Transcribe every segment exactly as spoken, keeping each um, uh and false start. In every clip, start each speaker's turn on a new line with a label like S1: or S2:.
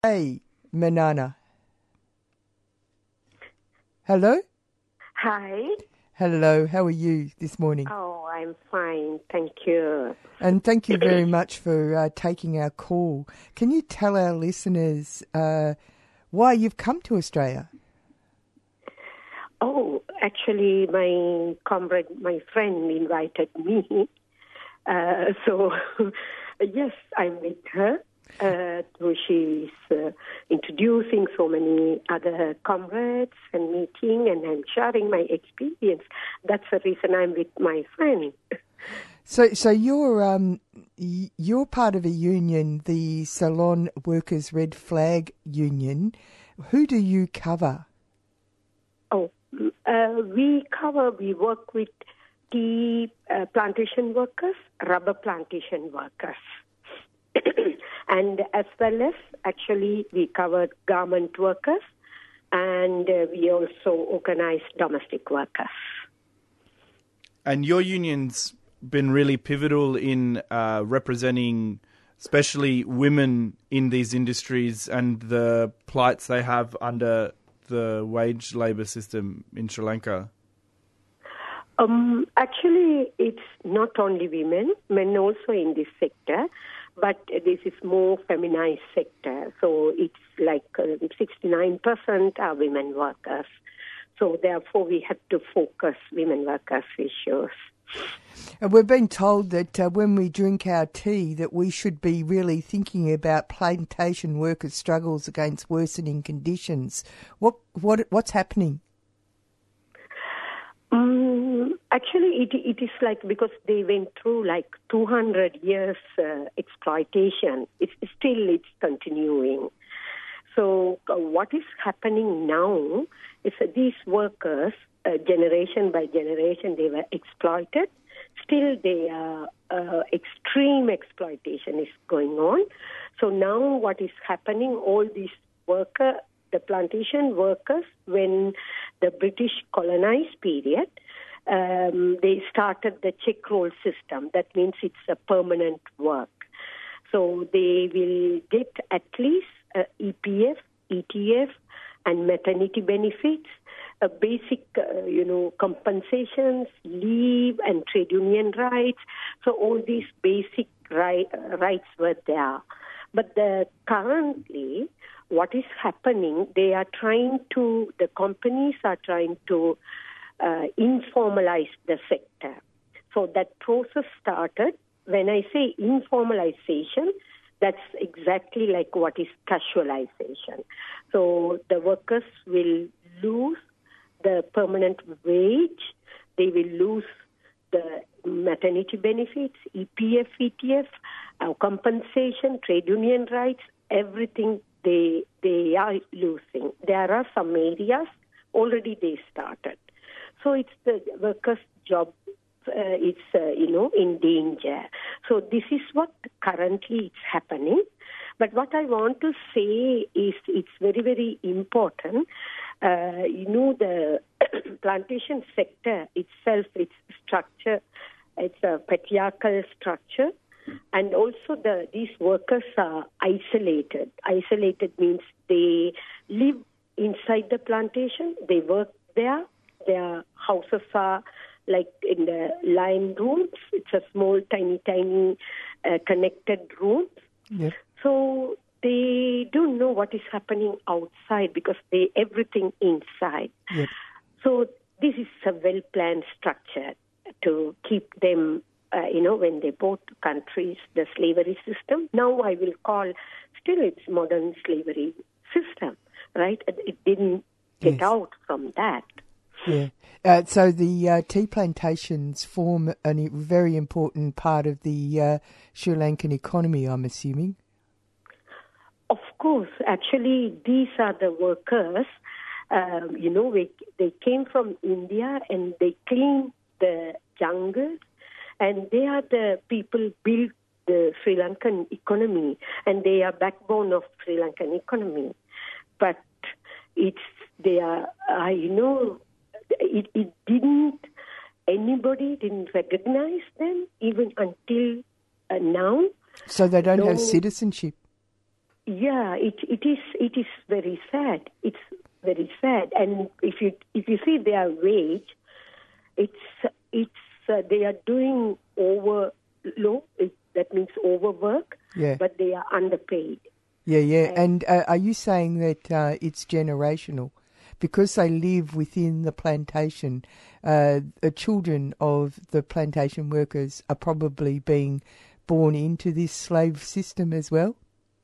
S1: Hey, Manana. Hello?
S2: Hi.
S1: Hello, how are you this morning?
S2: Oh, I'm fine. Thank you.
S1: And thank you very much for uh, taking our call. Can you tell our listeners uh, why you've come to Australia?
S2: Oh, actually, my comrade, my friend invited me. Uh, so, yes, I'm with her. Uh, so she's uh, introducing so many other comrades and meeting, and I'm sharing my experience. That's the reason I'm with my friend.
S1: So, so you're um, you're part of a union, the Ceylon Workers Red Flag Union. Who do you cover?
S2: Oh, uh, we cover. We work with tea uh, plantation workers, rubber plantation workers. And as well as, actually, we cover garment workers, and uh, we also organize domestic workers.
S3: And your union's been really pivotal in uh, representing especially women in these industries and the plights they have under the wage labour system in Sri Lanka.
S2: Um, actually, it's not only women, men also in this sector. But this is more feminized sector, so it's like uh, sixty-nine percent are women workers. So therefore, we have to focus women workers issues.
S1: And we've been told that uh, when we drink our tea, that we should be really thinking about plantation workers' struggles against worsening conditions. What what what's happening?
S2: Um, actually, it it is like because they went through like two hundred years uh, exploitation. It's still it's continuing. So uh, what is happening now is that these workers, uh, generation by generation, they were exploited. Still, they are uh, extreme exploitation is going on. So now, what is happening? All these workers. The plantation workers, when the British colonized period, um, they started the check roll system. That means it's a permanent work. So they will get at least uh, E P F, E T F, and maternity benefits, uh, basic, uh, you know, compensations, leave, and trade union rights. So all these basic right, uh, rights were there. But the, currently, what is happening, they are trying to, the companies are trying to uh, informalize the sector. So that process started. When I say informalization, that's exactly like what is casualization. So the workers will lose the permanent wage, they will lose the maternity benefits, E P F, E T F, uh, compensation, trade union rights, everything they they are losing. There are some areas already they started. So it's the workers' job, uh, it's, uh, you know, in danger. So this is what currently is happening. But what I want to say is it's very, very important. Uh, you know, the plantation sector itself, its structure, it's a patriarchal structure. And also the these workers are isolated. Isolated means they live inside the plantation, they work there, their houses are like in the lime rooms. It's a small, tiny, tiny uh, connected rooms.
S1: Yep.
S2: So they don't know what is happening outside because they everything inside.
S1: Yep.
S2: So this is a well-planned structure to keep them, uh, you know, when they both countries, the slavery system. Now I will call, still it's modern slavery system, right? It didn't get
S1: Yes.
S2: out from that.
S1: Yeah. Uh, so the uh, tea plantations form a very important part of the uh, Sri Lankan economy, I'm assuming.
S2: Of course, actually, these are the workers. Um, you know, we, they came from India and they cleaned the jungles, and they are the people built the Sri Lankan economy, and they are backbone of Sri Lankan economy. But it's they are, uh, you know, it, it didn't. Anybody didn't recognize them even until uh, now.
S1: So they don't
S2: No.
S1: have citizenship.
S2: Yeah, it it is it is very sad. It's very sad, and if you if you see their wage, it's it's uh, they are doing over low. It, that means overwork.
S1: Yeah.
S2: But they are underpaid.
S1: Yeah, yeah. And uh, are you saying that uh, it's generational? Because they live within the plantation, uh, the children of the plantation workers are probably being born into this slave system as well?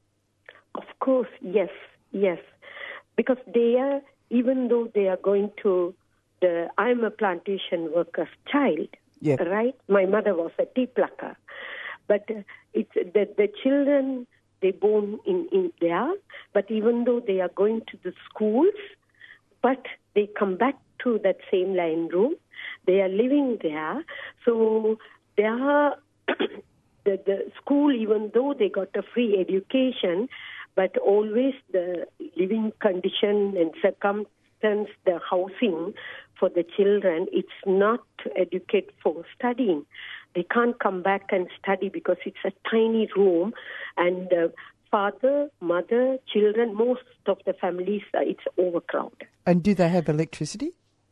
S2: Of course, yes, yes. Because they are, even though they are going to the, I'm a plantation worker's child,
S1: yeah.
S2: right? My mother was a tea plucker. But uh, it's the, the children, they're born in, in there, but even though they are going to the schools, but they come back to that same line room. They are living there. So they are the, the school, even though they got a free education, but always the living condition and circumstance, the housing for the children, it's not to educate for studying. They can't come back and study because it's a tiny room, and uh, father, mother, children, most of the families, uh, it's overcrowded.
S1: And do they have electricity?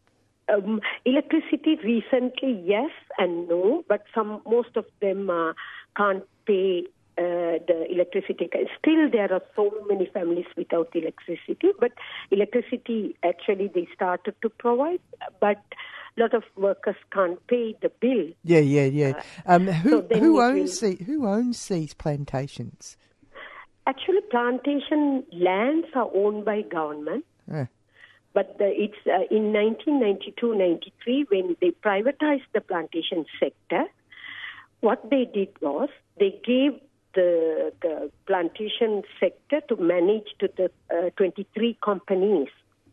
S2: Um, electricity recently, yes and no, but some most of them uh, can't pay uh, the electricity. Still, there are so many families without electricity, but electricity actually they started to provide, but a lot of workers can't pay the bill.
S1: Yeah, yeah, yeah. Um, who
S2: so
S1: who owns the, who owns these plantations?
S2: Actually, plantation lands are owned by government.
S1: Uh.
S2: But the, it's uh, in nineteen ninety-two ninety-three when they privatized the plantation sector, what they did was they gave the, the plantation sector to manage to the uh, twenty-three companies.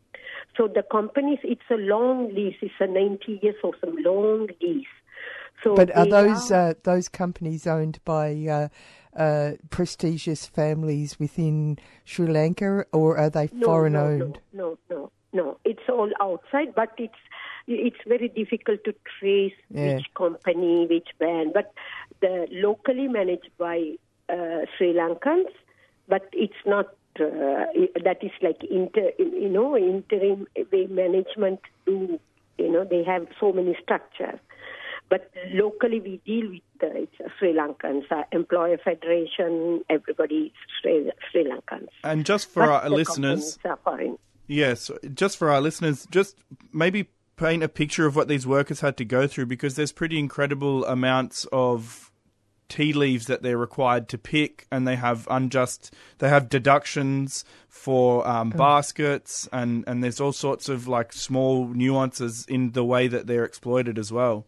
S2: So the companies, it's a long lease. It's a ninety years or some long lease. So
S1: but are those
S2: are,
S1: uh, those companies owned by uh, uh, prestigious families within Sri Lanka, or are they
S2: no,
S1: foreign
S2: no,
S1: owned?
S2: No, no, no, no. It's all outside, but it's it's very difficult to trace
S1: yeah.
S2: which company, which brand. But the locally managed by uh, Sri Lankans, but it's not. Uh, that is like inter, you know, interim way management. Do you know they have so many structures, but locally we deal with uh, it's Sri Lankans, uh, employer federation, everybody Sri, Sri Lankans.
S3: And just for
S2: but
S3: our listeners, yes, just for our listeners, just maybe paint a picture of what these workers had to go through, because there's pretty incredible amounts of tea leaves that they're required to pick, and they have unjust, they have deductions for um, oh. baskets, and, and there's all sorts of like small nuances in the way that they're exploited as well.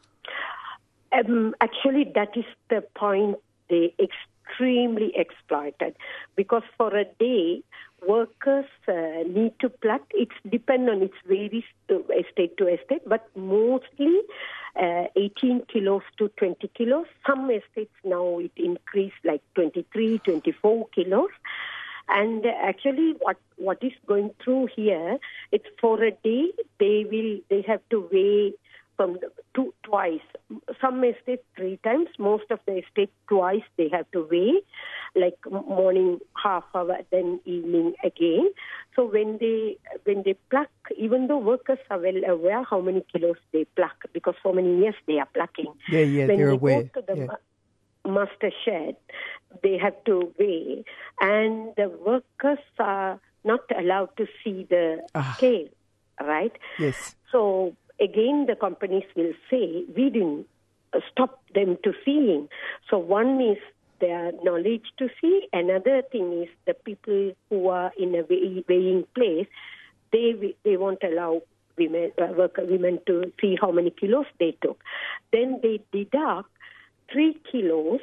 S2: Um, actually, that is the point. They extremely exploited, because for a day, workers uh, need to pluck. It's depend on its varies to estate to estate, but mostly uh, eighteen kilos to twenty kilos. Some estates now it increased like twenty-three, twenty-four kilos. And actually, what what is going through here? It's for a day. They will they have to weigh from the, two twice. Some estates three times. Most of the estates twice they have to weigh, like morning half hour, then evening again. So when they when they pluck, even though workers are well aware how many kilos they pluck, because for many years they are plucking.
S1: Yeah, yeah,
S2: when
S1: they're
S2: they
S1: aware.
S2: Go to the
S1: yeah.
S2: ma- master shed, they have to weigh, and the workers are not allowed to see the ah. scale, right?
S1: Yes.
S2: So again, the companies will say, we didn't stop them to seeing. So one is their knowledge to see. Another thing is the people who are in a weighing place, they they won't allow women, uh, worker women to see how many kilos they took. Then they deduct three kilos.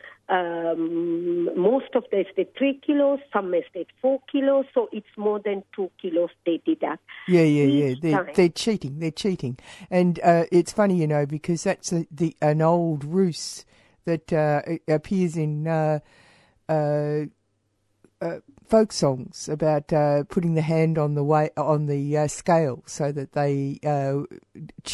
S2: Um, most of the estate three kilos, some estate four kilos, so it's more than two kilos they deduct.
S1: Yeah, yeah, yeah. They're, they're cheating. They're cheating, and uh, it's funny, you know, because that's a, the an old ruse that uh, appears in uh, uh, uh, folk songs about uh, putting the hand on the way on the uh, scale so that they uh, cheat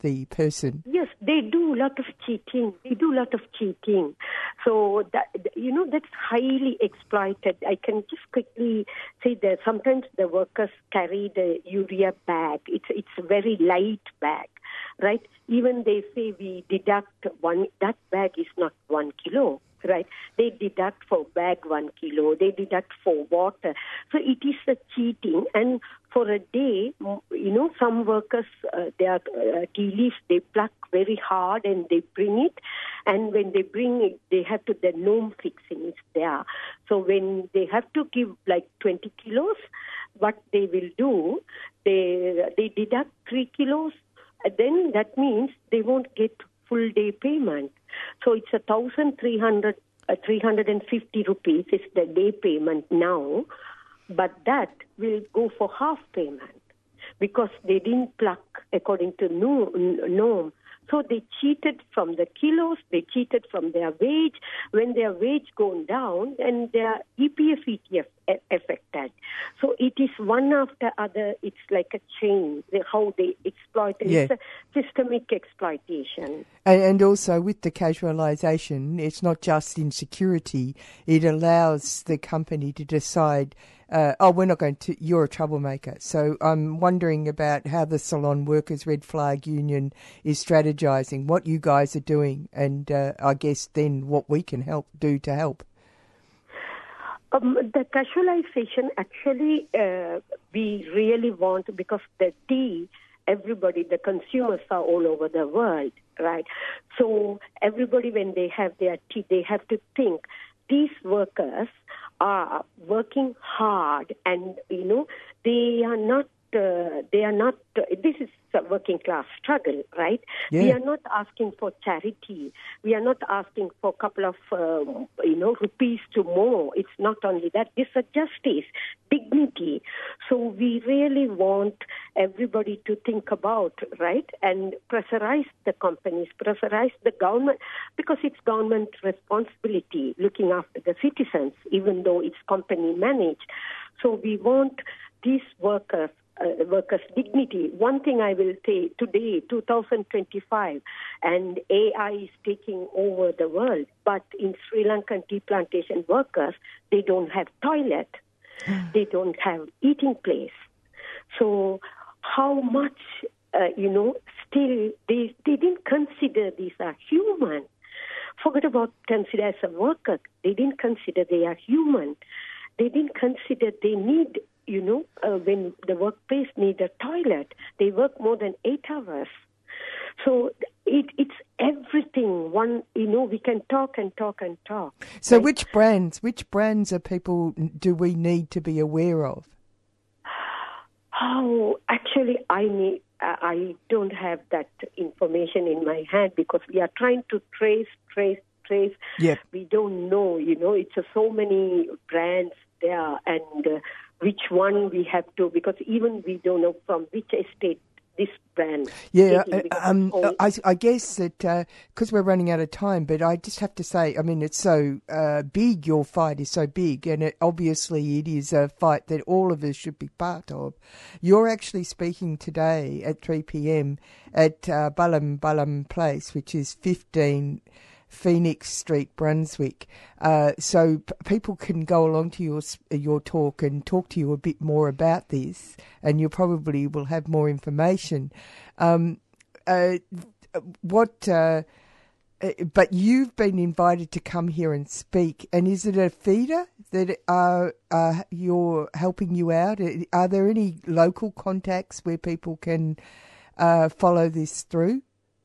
S1: the person.
S2: Yes, they do a lot of cheating. They do a lot of cheating. So, that, you know, that's highly exploited. I can just quickly say that sometimes the workers carry the urea bag. It's it's a very light bag, right? Even they say we deduct one, that bag is not one kilo. Right, they deduct for bag one kilo. They deduct for water. So it is a cheating. And for a day, you know, some workers, uh, their uh, tea leaves they pluck very hard and they bring it. And when they bring it, they have to the gnome fixing is there. So when they have to give like twenty kilos, what they will do, they they deduct three kilos. Then that means they won't get full day payment. So it's a thousand three hundred, uh, three hundred and fifty rupees is the day payment now, but that will go for half payment because they didn't pluck according to no, norm. So they cheated from the kilos, they cheated from their wage. When their wage gone down, and their E P F E T F affected. So it is one after other. It's like a chain, how they exploit.
S1: Yeah.
S2: It's a systemic exploitation.
S1: And, and also with the casualisation, it's not just insecurity. It allows the company to decide, uh, oh, we're not going to, you're a troublemaker. So I'm wondering about how the Salon Workers Red Flag Union is strategising, what you guys are doing, and uh, I guess then what we can help do to help.
S2: Um, the casualization, actually, uh, we really want, because the tea, everybody, the consumers are all over the world, right? So everybody, when they have their tea, they have to think, these workers are working hard and, you know, they are not, uh, they are not, uh, this is a working class struggle, right?
S1: Yeah.
S2: We are not asking for charity. We are not asking for a couple of, um, you know, rupees to more. It's not only that. It's a justice, dignity. So we really want everybody to think about, right, and pressurize the companies, pressurize the government, because it's government responsibility looking after the citizens, even though it's company managed. So we want these workers, Uh, workers' dignity. One thing I will say, today, two thousand twenty-five, and A I is taking over the world, but in Sri Lankan tea plantation workers, they don't have toilet. They don't have eating place. So how much, uh, you know, still they, they didn't consider these are human. Forget about consider as a worker. They didn't consider they are human. They didn't consider they need, you know, uh, when the workplace need a toilet, they work more than eight hours. So it, it's everything. One, you know, we can talk and talk and talk.
S1: So
S2: right?
S1: which brands, which brands are people, do we need to be aware of?
S2: Oh, actually, I need, I don't have that information in my hand because we are trying to trace, trace, trace.
S1: Yep.
S2: We don't know, you know, it's uh, so many brands there, and uh, which one we have to, because even we don't know from which estate this brand.
S1: Yeah,
S2: taking,
S1: uh, um, I, I guess that because uh, we're running out of time, but I just have to say, I mean, it's so uh, big, your fight is so big, and it, obviously it is a fight that all of us should be part of. You're actually speaking today at three p.m. at uh, Balam Balam Place, which is fifteen Phoenix Street, Brunswick. Uh, so p- people can go along to your your talk and talk to you a bit more about this, and you probably will have more information. Um, uh, what? Uh, but you've been invited to come here and speak, and is it a feeder that are uh, you're helping you out? Are there any local contacts where people can uh, follow this through?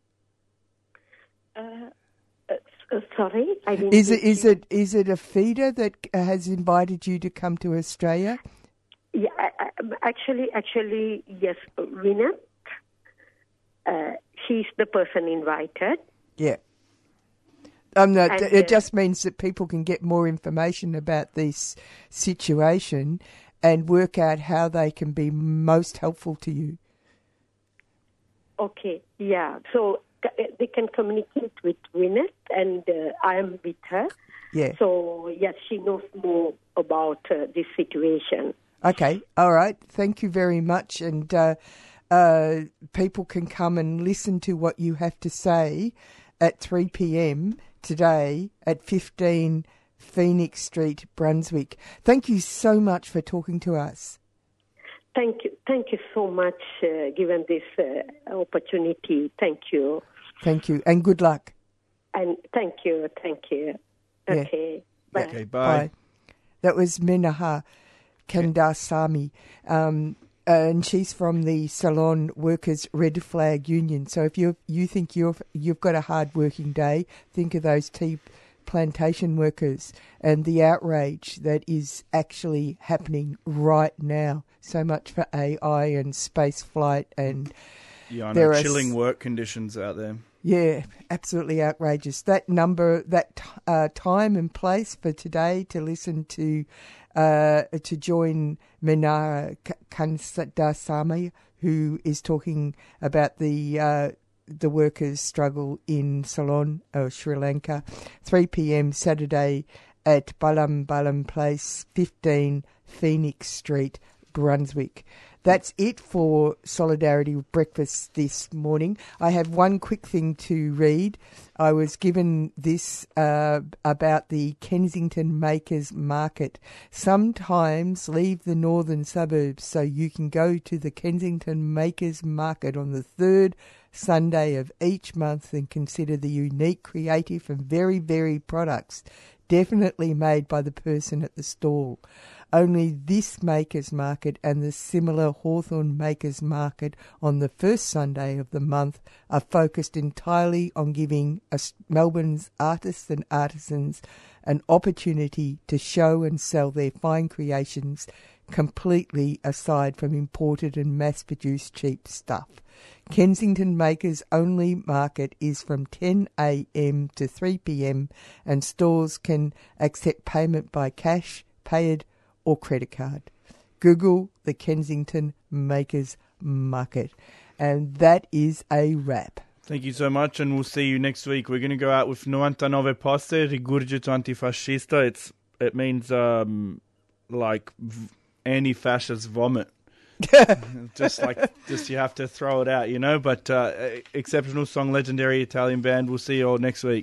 S2: Uh, Uh, sorry, I didn't.
S1: Is it is it is it a feeder that has invited you to come to Australia?
S2: Yeah, I, I, actually, actually, yes, Rina. Uh, she's the person invited.
S1: Yeah. Um, no,
S2: And,
S1: it
S2: uh,
S1: just means that people can get more information about this situation and work out how they can be most helpful to you.
S2: Okay, yeah. So they can communicate with Winnet, and uh, I am with her.
S1: Yeah.
S2: So, yes, she knows more about uh, this situation.
S1: Okay. All right. Thank you very much. And uh, uh, people can come and listen to what you have to say at three p.m. today at fifteen Phoenix Street, Brunswick. Thank you so much for talking to us.
S2: Thank you. Thank you so much, uh, given this uh, opportunity. Thank you.
S1: Thank you, and good luck.
S2: And thank you. Thank you.
S1: Yeah.
S2: Okay. Bye.
S3: Okay, bye.
S1: Bye. That was Menaha Kandasamy, um, and she's from the Ceylon Workers Red Flag Union. So if you you think you've you've got a hard working day, think of those tea plantation workers and the outrage that is actually happening right now. So much for A I and space flight, and
S3: Yeah, I
S1: there
S3: know,
S1: are
S3: chilling
S1: s-
S3: work conditions out there.
S1: Yeah, absolutely outrageous. That number, that t- uh, time and place for today to listen to, uh, to join Menara K- Kandasamy, who is talking about the uh, the workers' struggle in Ceylon, or Sri Lanka, three p.m. Saturday at Balam Balam Place, fifteen Phoenix Street, Brunswick. That's it for Solidarity Breakfast this morning. I have one quick thing to read. I was given this uh, about the Kensington Makers Market. Sometimes leave the northern suburbs so you can go to the Kensington Makers Market on the third Sunday of each month and consider the unique, creative and very varied products definitely made by the person at the stall. Only this Makers Market and the similar Hawthorn Makers Market on the first Sunday of the month are focused entirely on giving us Melbourne's artists and artisans an opportunity to show and sell their fine creations completely aside from imported and mass-produced cheap stuff. Kensington Makers Only Market is from ten a.m. to three p.m. and stores can accept payment by cash, paid or credit card. Google the Kensington Makers Market. And that is a wrap.
S3: Thank you so much, and we'll see you next week. We're going to go out with ninety-nine Poste, Rigurgito Antifascista. It's, it means um, like v- anti-fascist vomit. just like, just you have to throw it out, you know. But uh, exceptional song, legendary Italian band. We'll see you all next week.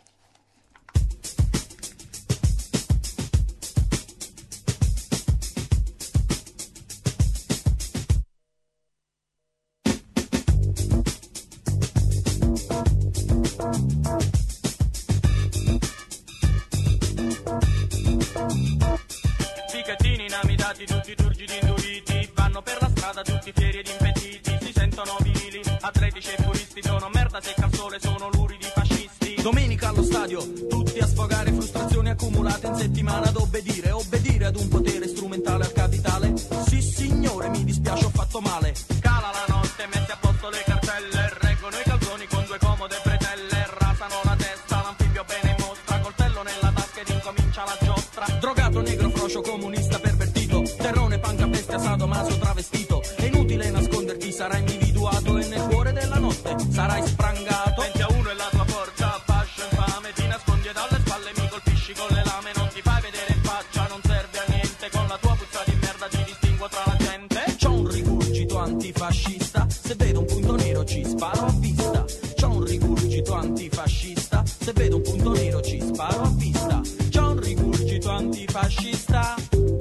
S4: Picattini inamidati, tutti turgidi induriti, vanno per la strada tutti fieri ed impettiti, si sentono virili, atletici e puristi, sono merda secca al sole, sono luridi fascisti. Domenica allo stadio, tutti a sfogare frustrazioni accumulate in settimana ad obbedire, obbedire ad un potere strumentale al capitale. Sì signore, mi dispiace, ho fatto male. Cala la notte, metti a posto le cartelle, reggono i calzoni con due comode bretelle, rasano la testa, l'anfibio bene in mostra, coltello nella tasca ed incomincia la giostra. Drogato, negro, frocio, comunista, pervertito, terrone, panca, bestia, sadomaso, travestito. È inutile nasconderti, sarai individuato e nel cuore della notte sarai sprangato. venti a uno è la tua forza, fascio infame, ti nascondi e dalle spalle mi colpisci con le lame, non ti fai vedere in faccia, non serve a niente, con la tua puzza di merda ti distinguo tra la gente. C'ho un rigurgito antifascista, se vedo un punto nero ci sparo a vista. C'ho un rigurgito antifascista, se vedo un punto nero ci sparo a vista. C'ho un rigurgito antifascista,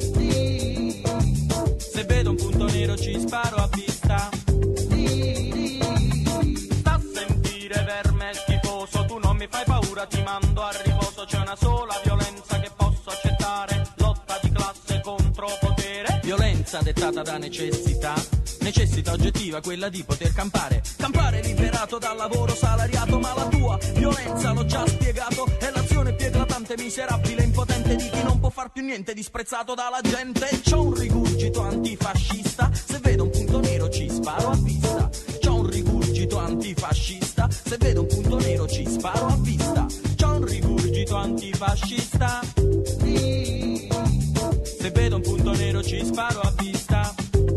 S4: se vedo un punto nero ci sparo a vista. Sta a sentire verme schifoso, tu non mi fai paura, ti mando a riposo. C'è una sola violenza che posso accettare, lotta di classe contro potere. Violenza dettata da necessità, necessità oggettiva, quella di poter campare. Campare liberato dal lavoro salariato, ma la tua violenza l'ho già spiegato, è l'azione più eclatante, miserabile, impotente di chi non può far più niente, disprezzato dalla gente. C'ho un rigurgito antifascista, se vedo un punto nero ci sparo a vista. C'ho un rigurgito antifascista, se vedo un punto nero ci sparo a vista. C'ho un rigurgito antifascista, se vedo un punto nero ci sparo a vista.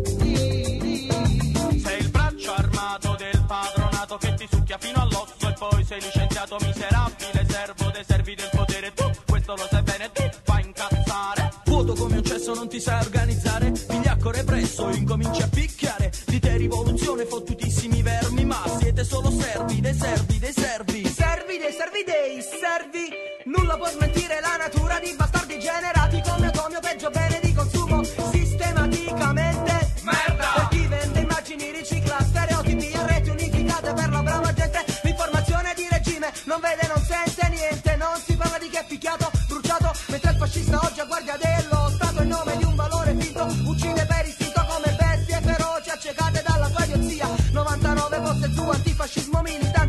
S4: Sei il braccio armato del padronato che ti succhia fino all'osso e poi sei licenziato miserabile, servo dei servi del potere. Tu questo lo sai bene, ti fa incazzare. Vuoto come un cesso, non ti sai organizzare, vigliacco pecore presso, incominci a picchiare, dite rivoluzione, fottutissimi vermi, ma siete solo servi, dei servi, dei servi, servi, dei servi, dei servi, nulla può smentire la natura di bastardi generati come atomi o peggio bene di consumo, sistematicamente, merda, per chi vende immagini, ricicla stereotipi e reti unificate per la brava gente, l'informazione di regime non vede, non sente niente, non si parla di chi è picchiato, bruciato, mentre il fascista oggi a guardia dello Stato in nome di un valore finto uccide per istinto come bestie feroci accecate dalla sua idiozia, novantanove fosse il suo antifascismo militare.